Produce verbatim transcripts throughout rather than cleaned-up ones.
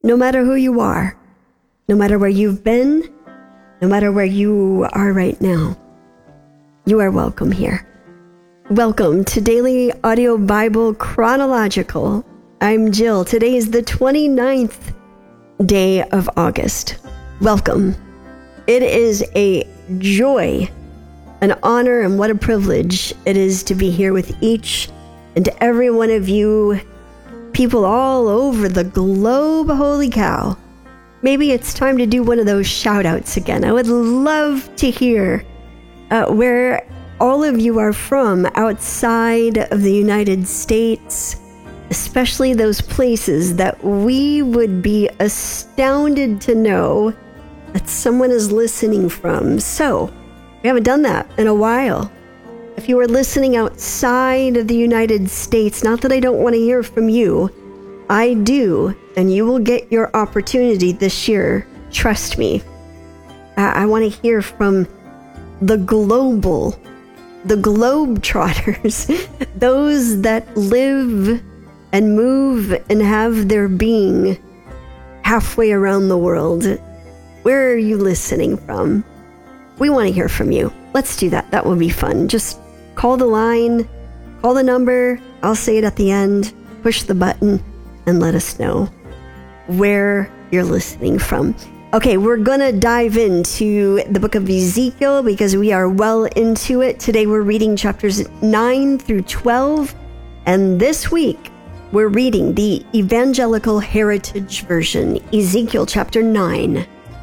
no matter who you are, no matter where you've been, no matter where you are right now, you are welcome here. Welcome to Daily Audio Bible Chronological. I'm Jill. Today is the twenty-ninth day of August. Welcome. It is a joy, an honor, and what a privilege it is to be here with each and every one of you, people all over the globe. Holy cow. Maybe it's time to do one of those shout outs again. I would love to hear uh, where all of you are from outside of the United States, especially those places that we would be astounded to know that someone is listening from. So, we haven't done that in a while. If you are listening outside of the United States, not that I don't want to hear from you, I do, and you will get your opportunity this year. Trust me. I, I want to hear from the global, the globetrotters, those that live and move and have their being halfway around the world. Where are you listening from? We want to hear from you. Let's do that. That will be fun. Just call the line, call the number. I'll say it at the end. Push the button and let us know where you're listening from. Okay, we're going to dive into the book of Ezekiel because we are well into it. Today we're reading chapters nine through twelve. And this week we're reading the Evangelical Heritage Version, Ezekiel chapter nine.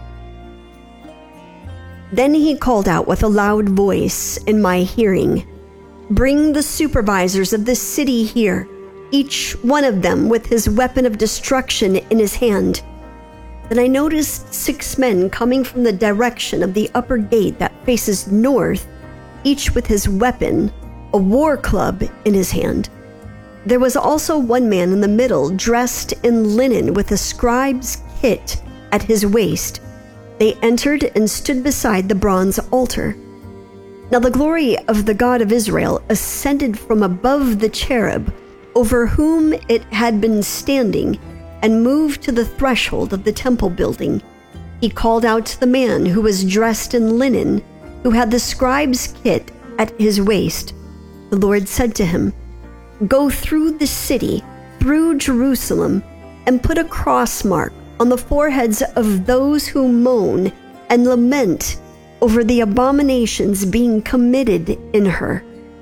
Then he called out with a loud voice in my hearing, "Bring the supervisors of the city here, each one of them with his weapon of destruction in his hand." Then I noticed six men coming from the direction of the upper gate that faces north, each with his weapon, a war club, in his hand. There was also one man in the middle, dressed in linen with a scribe's kit at his waist. They entered and stood beside the bronze altar. Now the glory of the God of Israel ascended from above the cherub over whom it had been standing and moved to the threshold of the temple building. He called out to the man who was dressed in linen, who had the scribe's kit at his waist. The Lord said to him, "Go through the city, through Jerusalem, and put a cross mark on the foreheads of those who moan and lament over the abominations being committed in her."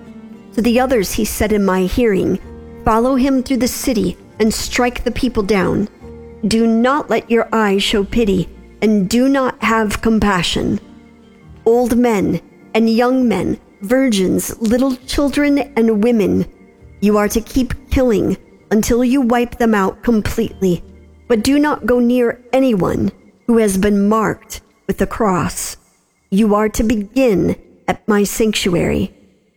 To the others he said in my hearing, "Follow him through the city and strike the people down. Do not let your eyes show pity, and do not have compassion. Old men and young men, virgins, little children and women, you are to keep killing until you wipe them out completely. But do not go near anyone who has been marked with the cross. You are to begin at my sanctuary."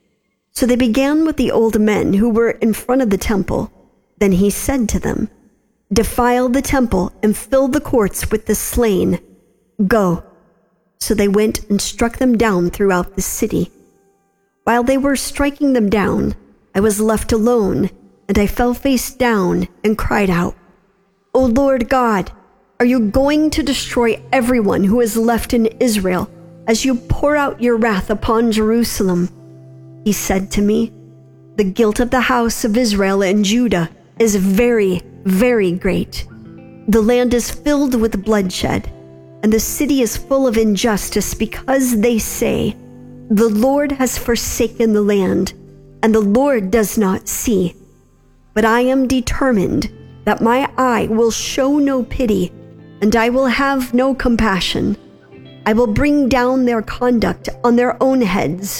So they began with the old men who were in front of the temple. Then he said to them, "Defile the temple and fill the courts with the slain. Go." So they went and struck them down throughout the city. While they were striking them down, I was left alone, and I fell face down and cried out, "O Lord God, are you going to destroy everyone who is left in Israel as you pour out your wrath upon Jerusalem?" He said to me, "The guilt of the house of Israel and Judah is very, very great. The land is filled with bloodshed, and the city is full of injustice because they say, 'The Lord has forsaken the land, and the Lord does not see.' But I am determined that my eye will show no pity, and I will have no compassion. I will bring down their conduct on their own heads."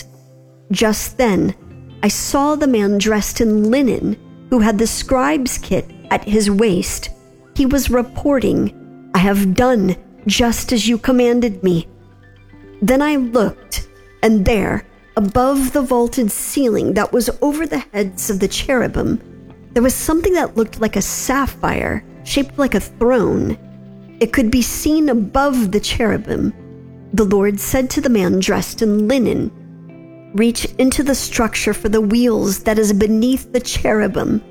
Just then, I saw the man dressed in linen, who had the scribe's kit at his waist. He was reporting, "I have done just as you commanded me." Then I looked, and there, above the vaulted ceiling that was over the heads of the cherubim, there was something that looked like a sapphire, shaped like a throne. It could be seen above the cherubim. The Lord said to the man dressed in linen, "Reach into the structure for the wheels that is beneath the cherubim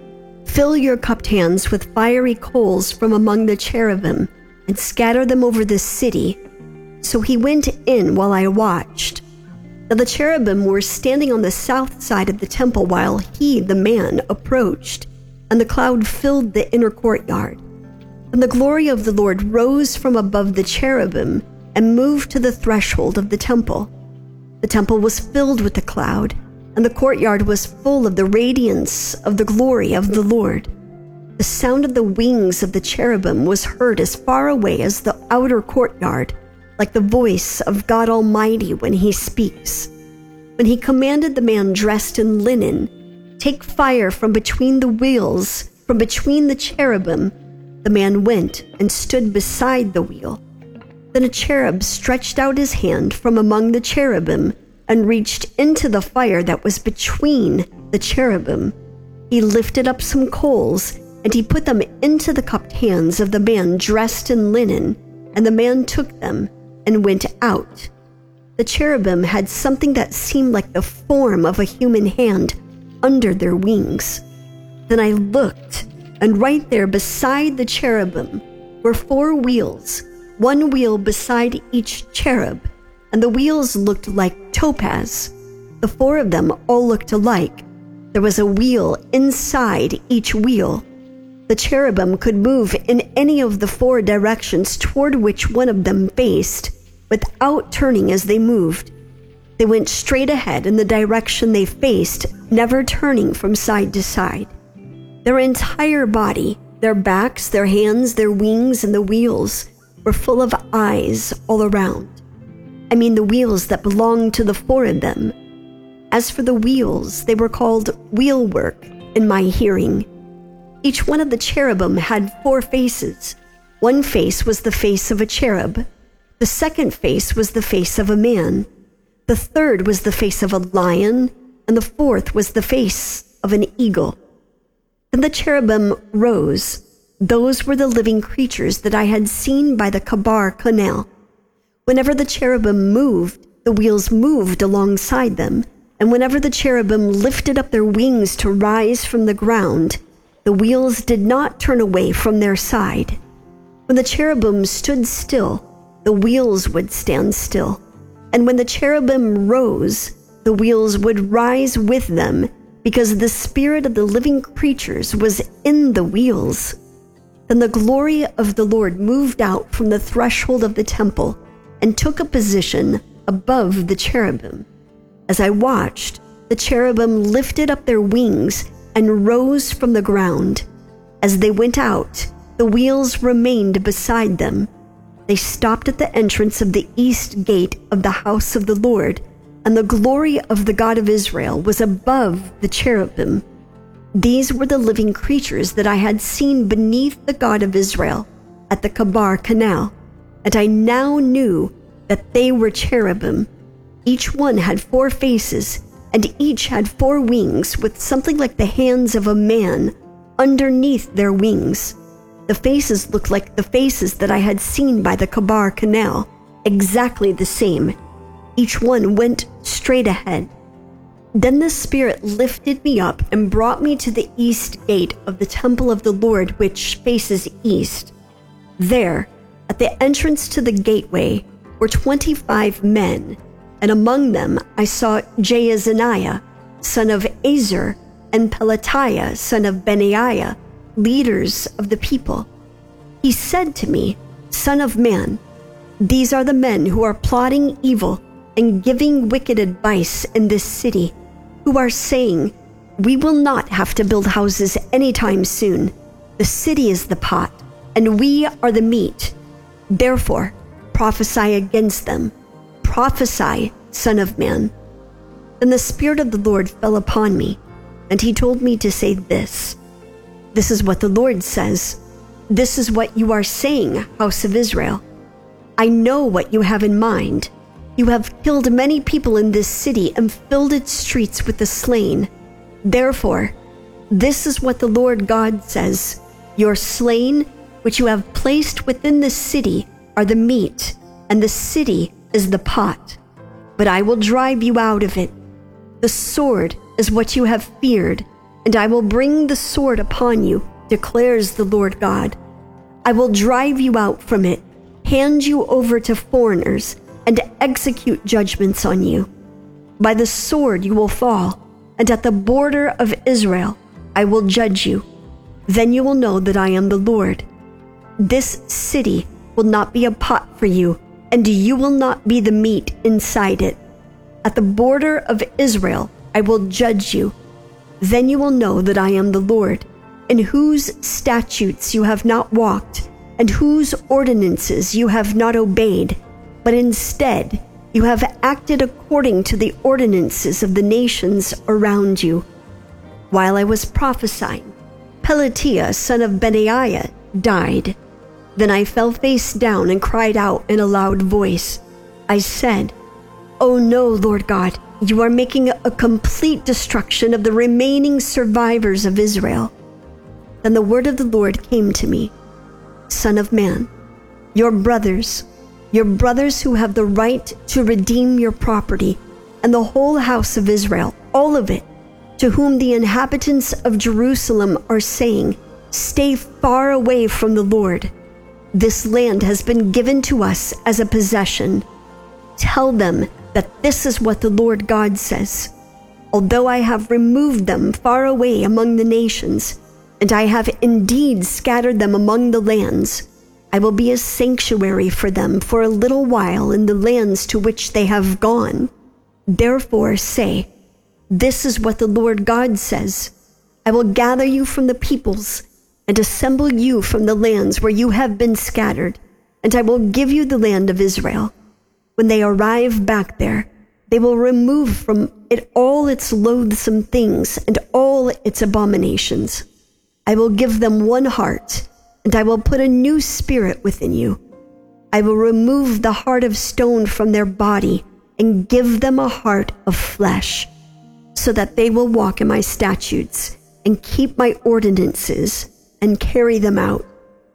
Fill your cupped hands with fiery coals from among the cherubim, and scatter them over the city." So he went in while I watched. Now the cherubim were standing on the south side of the temple while he, the man, approached, and the cloud filled the inner courtyard. And the glory of the Lord rose from above the cherubim and moved to the threshold of the temple. The temple was filled with the cloud, and the courtyard was full of the radiance of the glory of the Lord. The sound of the wings of the cherubim was heard as far away as the outer courtyard, like the voice of God Almighty when he speaks. When he commanded the man dressed in linen, "Take fire from between the wheels, from between the cherubim," the man went and stood beside the wheel. Then a cherub stretched out his hand from among the cherubim and reached into the fire that was between the cherubim. He lifted up some coals, and he put them into the cupped hands of the man dressed in linen, and the man took them and went out. The cherubim had something that seemed like the form of a human hand under their wings. Then I looked, and right there beside the cherubim were four wheels, one wheel beside each cherub, and the wheels looked like topaz. The four of them all looked alike. There was a wheel inside each wheel. The cherubim could move in any of the four directions toward which one of them faced, without turning as they moved. They went straight ahead in the direction they faced, never turning from side to side. Their entire body, their backs, their hands, their wings, and the wheels were full of eyes all around. I mean the wheels that belonged to the four of them. As for the wheels, they were called wheelwork in my hearing. Each one of the cherubim had four faces. One face was the face of a cherub. The second face was the face of a man. The third was the face of a lion, and the fourth was the face of an eagle. Then the cherubim rose. Those were the living creatures that I had seen by the Kabar Canal. Whenever the cherubim moved, the wheels moved alongside them, and whenever the cherubim lifted up their wings to rise from the ground, the wheels did not turn away from their side. When the cherubim stood still, the wheels would stand still, and when the cherubim rose, the wheels would rise with them, because the spirit of the living creatures was in the wheels. Then the glory of the Lord moved out from the threshold of the temple and took a position above the cherubim. As I watched, the cherubim lifted up their wings and rose from the ground. As they went out, the wheels remained beside them. They stopped at the entrance of the east gate of the house of the Lord, and the glory of the God of Israel was above the cherubim. These were the living creatures that I had seen beneath the God of Israel at the Kabar Canal, and I now knew that they were cherubim. Each one had four faces, and each had four wings with something like the hands of a man underneath their wings. The faces looked like the faces that I had seen by the Kabar Canal, exactly the same. Each one went straight ahead. Then the Spirit lifted me up and brought me to the east gate of the temple of the Lord, which faces east. There, at the entrance to the gateway, were twenty-five men, and among them I saw Jaazaniah, son of Azer, and Pelatiah, son of Benaiah, leaders of the people. He said to me, "Son of man, these are the men who are plotting evil and giving wicked advice in this city, who are saying, 'We will not have to build houses anytime soon. The city is the pot, and we are the meat. Therefore, prophesy against them. Prophesy, Son of man.'" Then the Spirit of the Lord fell upon me, and he told me to say this. "This is what the Lord says. This is what you are saying, house of Israel. I know what you have in mind. You have killed many people in this city and filled its streets with the slain. Therefore, this is what the Lord God says. Your slain, which you have placed within the city, are the meat, and the city is the pot. But I will drive you out of it. The sword is what you have feared, and I will bring the sword upon you, declares the Lord God. I will drive you out from it, hand you over to foreigners, and execute judgments on you. By the sword you will fall, and at the border of Israel I will judge you. Then you will know that I am the Lord. This city will not be a pot for you, and you will not be the meat inside it. At the border of Israel I will judge you. Then you will know that I am the Lord, in whose statutes you have not walked, and whose ordinances you have not obeyed, but instead you have acted according to the ordinances of the nations around you. While I was prophesying, Pelatiah, son of Benaiah, died. Then I fell face down and cried out in a loud voice. I said, "Oh no, Lord God, you are making a complete destruction of the remaining survivors of Israel." Then the word of the Lord came to me. Son of man, your brothers, your brothers who have the right to redeem your property, and the whole house of Israel, all of it, to whom the inhabitants of Jerusalem are saying, "Stay far away from the Lord. This land has been given to us as a possession." Tell them that this is what the Lord God says. Although I have removed them far away among the nations, and I have indeed scattered them among the lands, I will be a sanctuary for them for a little while in the lands to which they have gone. Therefore say, "This is what the Lord God says. I will gather you from the peoples and assemble you from the lands where you have been scattered, and I will give you the land of Israel. When they arrive back there, they will remove from it all its loathsome things and all its abominations. I will give them one heart, and I will put a new spirit within you. I will remove the heart of stone from their body and give them a heart of flesh, so that they will walk in my statutes and keep my ordinances and carry them out.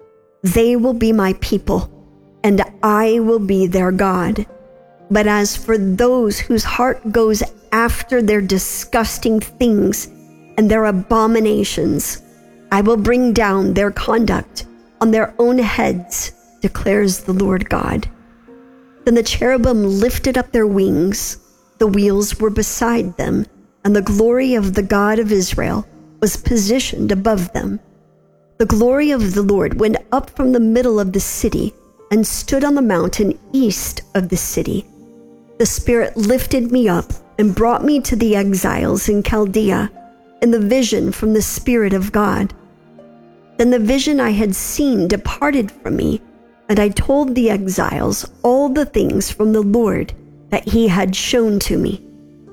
They will be my people, and I will be their God. But as for those whose heart goes after their disgusting things and their abominations, I will bring down their conduct on their own heads, declares the Lord God." Then the cherubim lifted up their wings, the wheels were beside them, and the glory of the God of Israel was positioned above them. The glory of the Lord went up from the middle of the city and stood on the mountain east of the city. The Spirit lifted me up and brought me to the exiles in Chaldea in the vision from the Spirit of God. Then the vision I had seen departed from me, and I told the exiles all the things from the Lord that he had shown to me.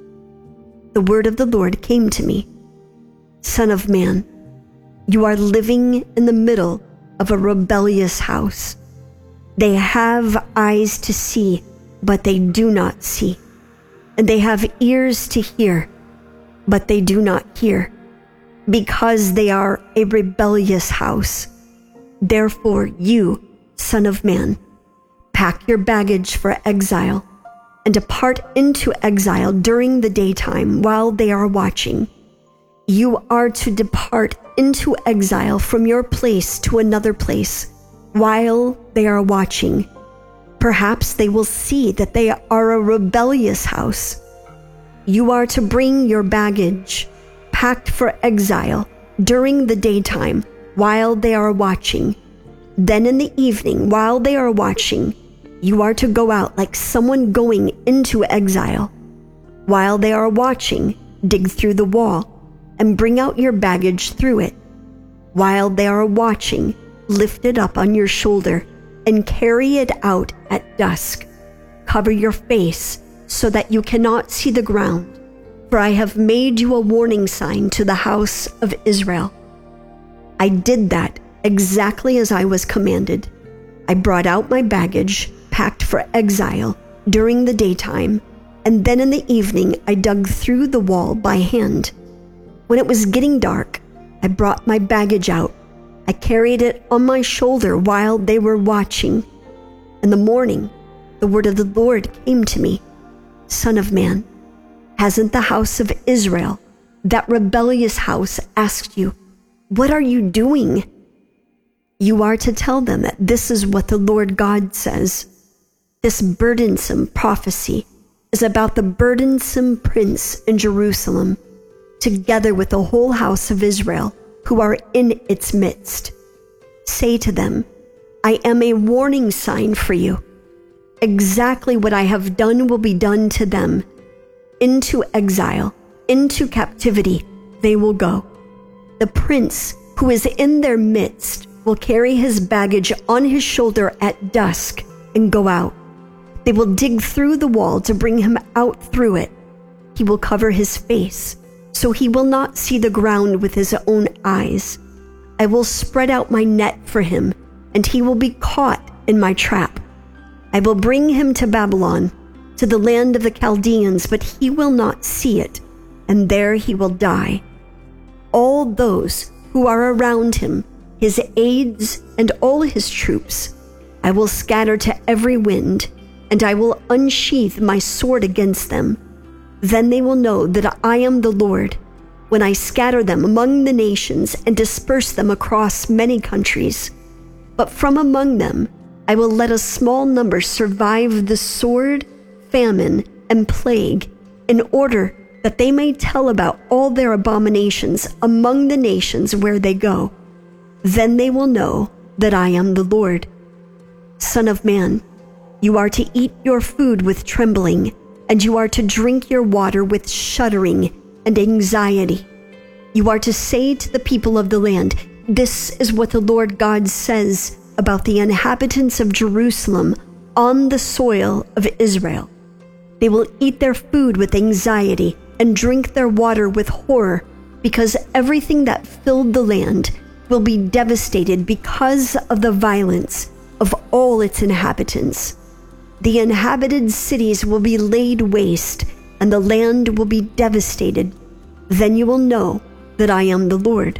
The word of the Lord came to me. Son of man, you are living in the middle of a rebellious house. They have eyes to see, but they do not see. And they have ears to hear, but they do not hear, because they are a rebellious house. Therefore you, son of man, pack your baggage for exile, and depart into exile during the daytime while they are watching. You are to depart into exile from your place to another place while they are watching. Perhaps they will see that they are a rebellious house. You are to bring your baggage, packed for exile, during the daytime while they are watching. Then in the evening, while they are watching, you are to go out like someone going into exile. While they are watching, dig through the wall and bring out your baggage through it. While they are watching, lift it up on your shoulder and carry it out at dusk. Cover your face so that you cannot see the ground, for I have made you a warning sign to the house of Israel. I did that exactly as I was commanded. I brought out my baggage, packed for exile, during the daytime, and then in the evening I dug through the wall by hand. When it was getting dark, I brought my baggage out. I carried it on my shoulder while they were watching. In the morning, the word of the Lord came to me. Son of man, hasn't the house of Israel that rebellious house asked you, "What are you doing?" You are to tell them that this is what the Lord God says. This burdensome prophecy is about the burdensome prince in Jerusalem, together with the whole house of Israel who are in its midst. Say to them, I am a warning sign for you. Exactly what I have done will be done to them. Into exile, into captivity, they will go. The prince who is in their midst will carry his baggage on his shoulder at dusk and go out. They will dig through the wall to bring him out through it. He will cover his face, so he will not see the ground with his own eyes. I will spread out my net for him, and he will be caught in my trap. I will bring him to Babylon, to the land of the Chaldeans, but he will not see it, and there he will die. All those who are around him, his aides and all his troops, I will scatter to every wind, and I will unsheath my sword against them. Then they will know that I am the Lord, when I scatter them among the nations and disperse them across many countries. But from among them I will let a small number survive the sword, famine, and plague, in order that they may tell about all their abominations among the nations where they go. Then they will know that I am the Lord. Son of man, you are to eat your food with trembling, and you are to drink your water with shuddering and anxiety. You are to say to the people of the land, this is what the Lord God says about the inhabitants of Jerusalem on the soil of Israel. They will eat their food with anxiety and drink their water with horror, because everything that filled the land will be devastated because of the violence of all its inhabitants. The inhabited cities will be laid waste, and the land will be devastated. Then you will know that I am the Lord.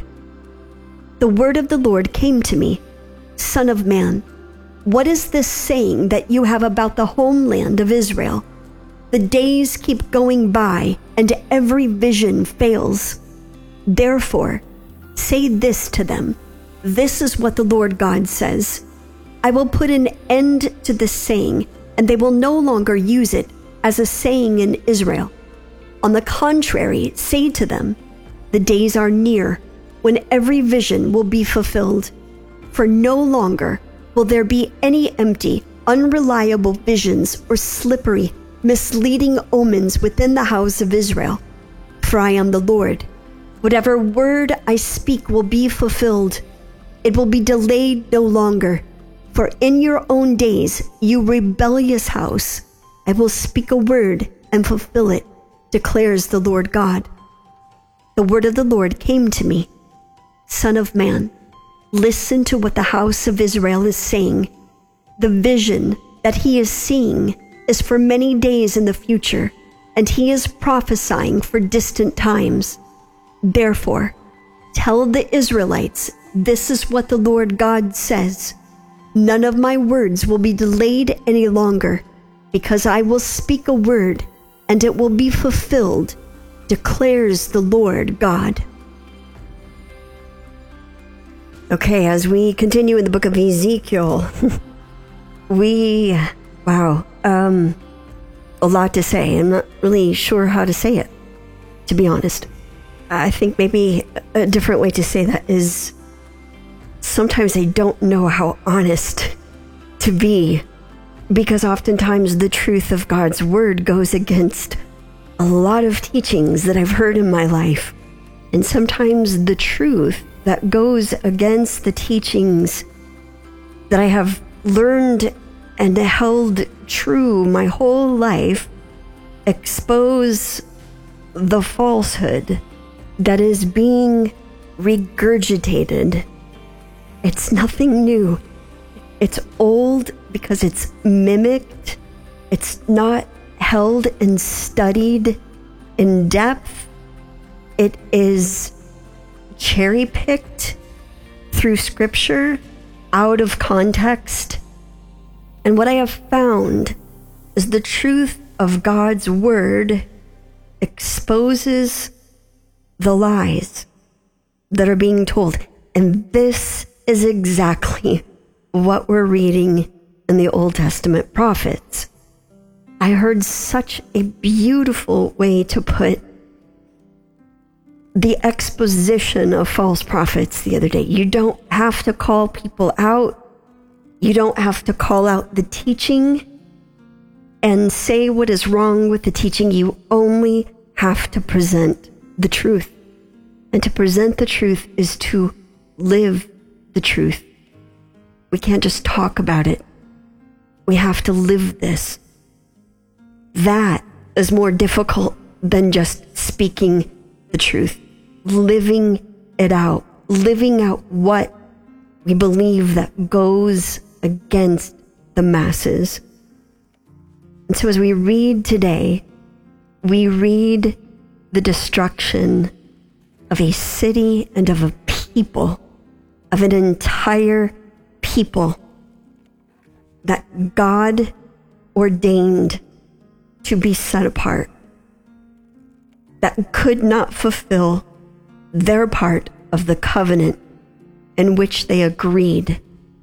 The word of the Lord came to me, Son of man, what is this saying that you have about the homeland of Israel? The days keep going by, and every vision fails. Therefore, say this to them. This is what the Lord God says. I will put an end to this saying, and they will no longer use it as a saying in Israel. On the contrary, say to them, the days are near when every vision will be fulfilled. For no longer will there be any empty, unreliable visions or slippery, misleading omens within the house of Israel. For I am the Lord. Whatever word I speak will be fulfilled. It will be delayed no longer. For in your own days, you rebellious house, I will speak a word and fulfill it, declares the Lord God. The word of the Lord came to me. Son of man, listen to what the house of Israel is saying. The vision that he is seeing is for many days in the future, and he is prophesying for distant times. Therefore, tell the Israelites, this is what the Lord God says. None of my words will be delayed any longer, because I will speak a word, and it will be fulfilled, declares the Lord God. Okay, as we continue in the book of Ezekiel, we, wow, um, a lot to say. I'm not really sure how to say it, to be honest. I think maybe a different way to say that is sometimes I don't know how honest to be, because oftentimes the truth of God's word goes against a lot of teachings that I've heard in my life. And sometimes the truth that goes against the teachings that I have learned and held true my whole life expose the falsehood that is being regurgitated. It's nothing new. It's old because it's mimicked. It's not held and studied in depth. It is cherry-picked through scripture out of context. And what I have found is the truth of God's word exposes the lies that are being told. And this is exactly what we're reading in the Old Testament prophets. I heard such a beautiful way to put the exposition of false prophets the other day. You don't have to call people out. You don't have to call out the teaching and say what is wrong with the teaching. You only have to present the truth. And to present the truth is to live the truth. We can't just talk about it. We have to live this. That is more difficult than just speaking the truth. Living it out. Living out what we believe that goes against the masses. And so as we read today, we read the destruction of a city and of a people, of an entire people that God ordained to be set apart, that could not fulfill their part of the covenant in which they agreed.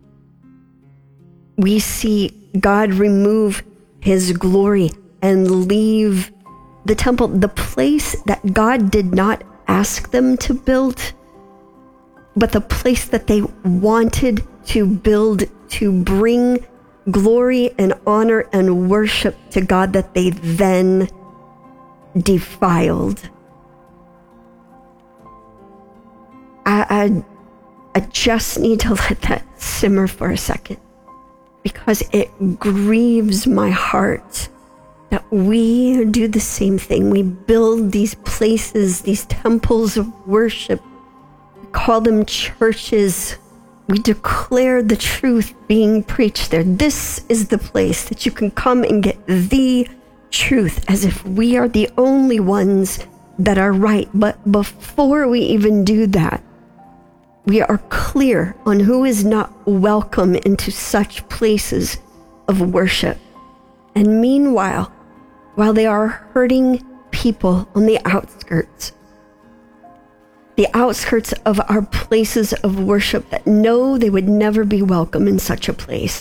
We see God remove his glory and leave the temple, the place that God did not ask them to build, but the place that they wanted to build to bring glory and honor and worship to God, that they then defiled. I, I, I just need to let that simmer for a second, because it grieves my heart that we do the same thing. We build these places, these temples of worship, we call them churches. We declare the truth being preached there. This is the place that you can come and get the truth, as if we are the only ones that are right. But before we even do that, we are clear on who is not welcome into such places of worship. And meanwhile, while they are hurting people on the outskirts, the outskirts of our places of worship that know they would never be welcome in such a place,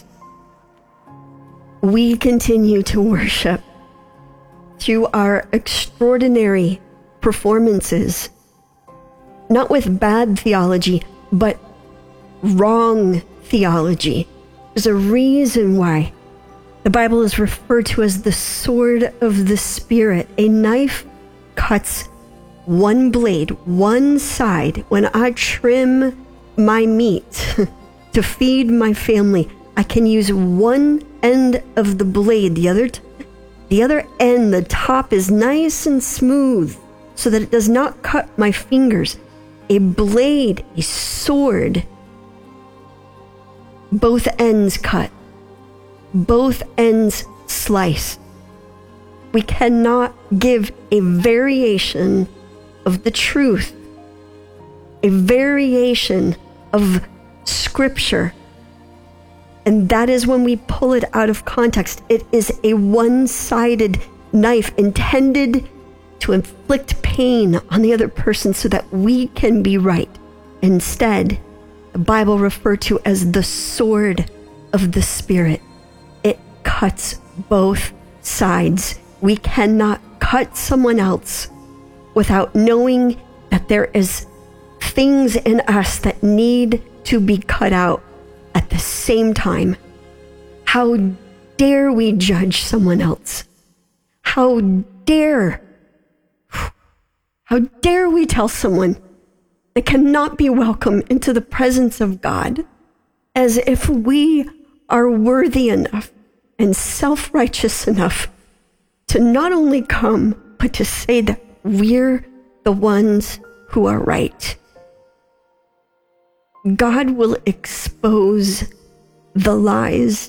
we continue to worship through our extraordinary performances, not with bad theology, but wrong theology. There's a reason why the Bible is referred to as the sword of the Spirit. A knife cuts one blade, one side. When I trim my meat to feed my family, I can use one end of the blade. The other, t- the other end, the top is nice and smooth so that it does not cut my fingers. A blade, a sword, both ends cut, both ends slice. We cannot give a variation of the truth, a variation of scripture. And that is when we pull it out of context. It is a one-sided knife intended to inflict pain on the other person so that we can be right. Instead, the Bible referred to as the sword of the Spirit. It cuts both sides. We cannot cut someone else without knowing that there is things in us that need to be cut out at the same time. How dare we judge someone else? How dare How dare we tell someone they cannot be welcome into the presence of God, as if we are worthy enough and self-righteous enough to not only come, but to say that we're the ones who are right. God will expose the lies.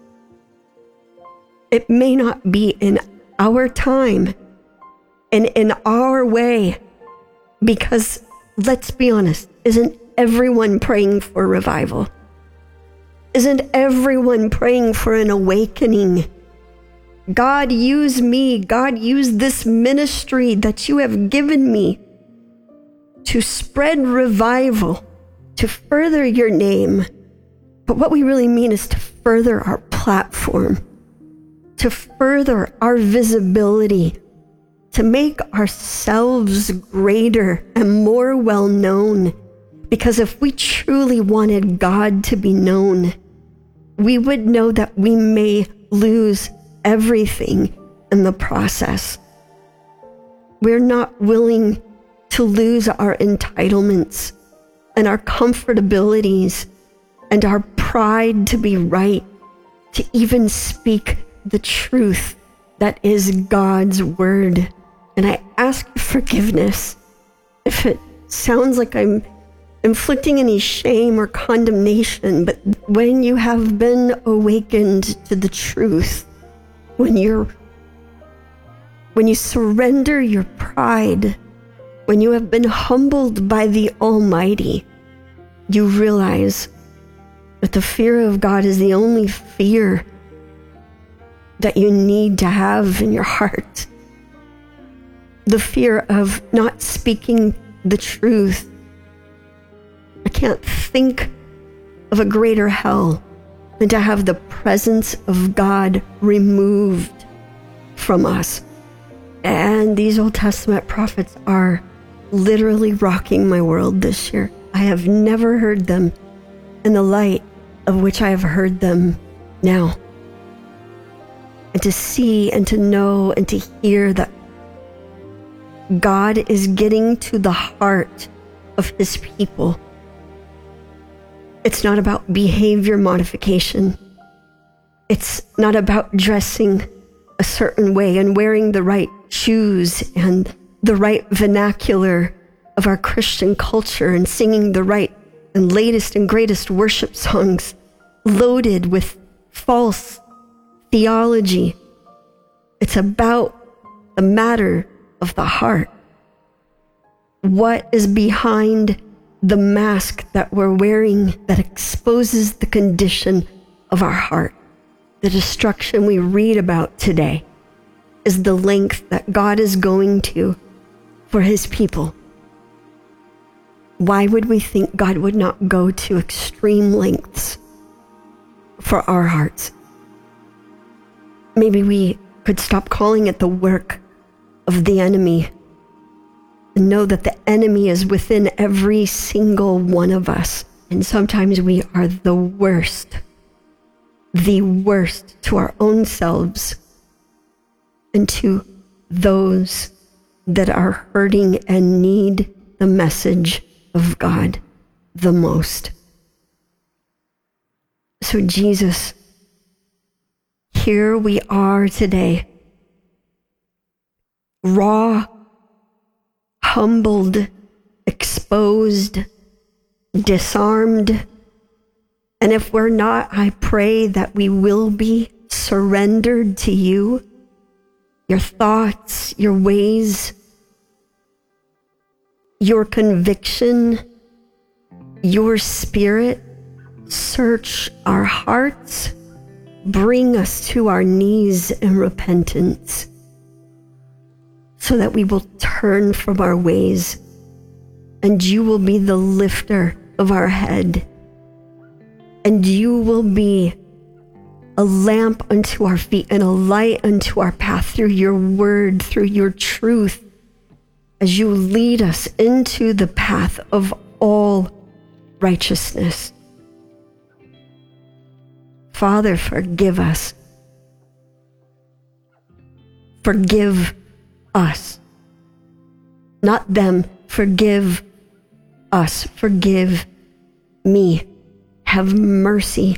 It may not be in our time and in our way, because let's be honest, isn't everyone praying for revival? Isn't everyone praying for an awakening? God, use me. God, use this ministry that you have given me to spread revival, to further your name. But what we really mean is to further our platform, to further our visibility, to make ourselves greater and more well known. Because if we truly wanted God to be known, we would know that we may lose everything in the process. We're not willing to lose our entitlements and our comfortabilities and our pride to be right, to even speak the truth that is God's word. And I ask forgiveness if it sounds like I'm inflicting any shame or condemnation, but when you have been awakened to the truth, when you're when you surrender your pride, when you have been humbled by the Almighty, you realize that the fear of God is the only fear that you need to have in your heart. The fear of not speaking the truth. I can't think of a greater hell than to have the presence of God removed from us. And these Old Testament prophets are literally rocking my world this year. I have never heard them in the light of which I have heard them now. And to see and to know and to hear that God is getting to the heart of his people. It's not about behavior modification. It's not about dressing a certain way and wearing the right shoes and the right vernacular of our Christian culture and singing the right and latest and greatest worship songs loaded with false theology. It's about the matter of the heart. What is behind the mask that we're wearing that exposes the condition of our heart? The destruction we read about today is the length that God is going to for his people. Why would we think God would not go to extreme lengths for our hearts? Maybe we could stop calling it the work of the enemy and know that the enemy is within every single one of us. And sometimes we are the worst, the worst to our own selves and to those that are hurting and need the message of God the most. So Jesus, here we are today, raw, humbled, exposed, disarmed. And if we're not, I pray that we will be surrendered to you, your thoughts, your ways, your conviction, your spirit. Search our hearts, bring us to our knees in repentance so that we will turn from our ways and you will be the lifter of our head and you will be a lamp unto our feet and a light unto our path through your word, through your truth, as you lead us into the path of all righteousness. Father, forgive us. Forgive us. Not them. Forgive us. Forgive me. Have mercy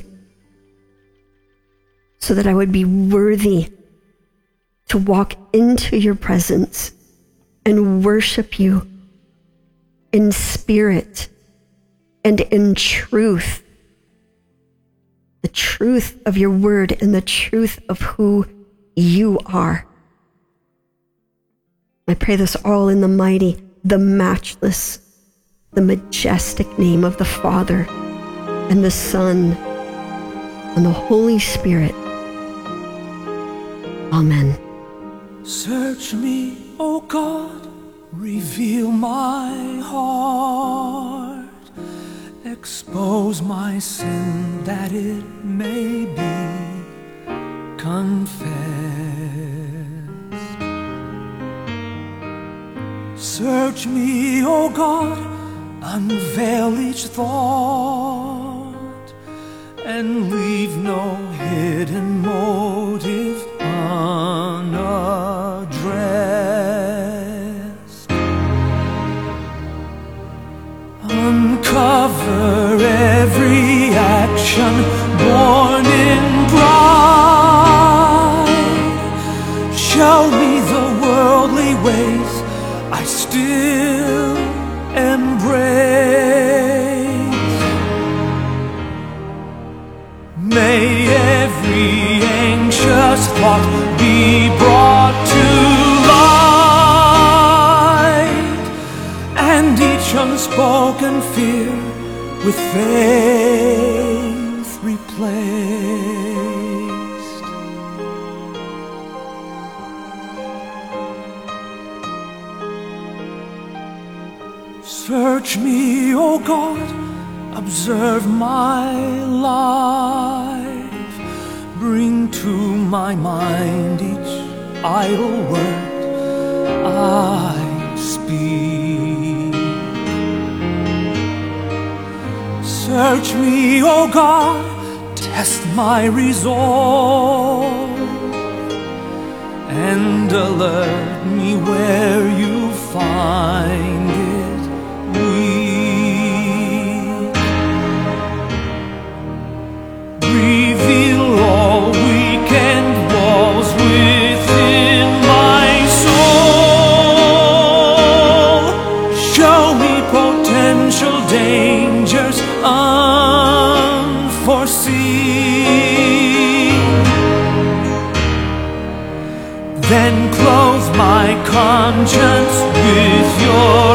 so that I would be worthy to walk into your presence and worship you in spirit and in truth. The truth of your word and the truth of who you are. I pray this all in the mighty, the matchless, the majestic name of the Father and the Son and the Holy Spirit. Amen. Search me, O God, Reveal my heart, expose my sin that it may be confessed. Search me, O God, unveil each thought, and leave no hidden motive unaddressed. Uncover every action born in pride. Show me the worldly ways I still embrace. May every anxious thought be brought to light, and each unspoken fear with faith replaced. Search me, O God, observe my life. Bring to my mind each idle word I speak. Search me, O God, test my resolve, and alert me where you find it weak. Reveal all weekend walls within my soul. Show me potential dangers unforeseen. Then clothe my conscience with your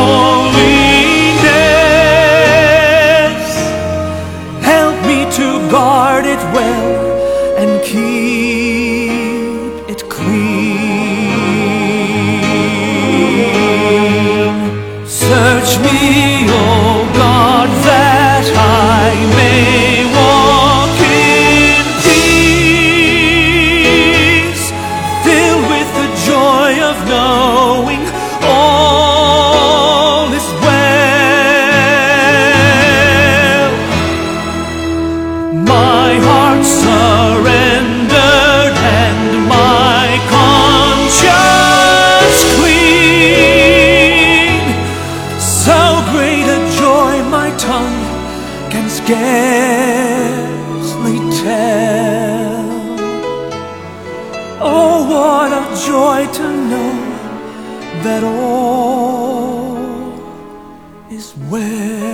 holiness. Help me to guard it well and keep it clean. Search me, O God, that I may walk in peace, filled with the joy of knowing all is well. My heart surrendered and my conscience clean. So great a joy my tongue can scarcely tell. Oh, what a joy to know that all is well.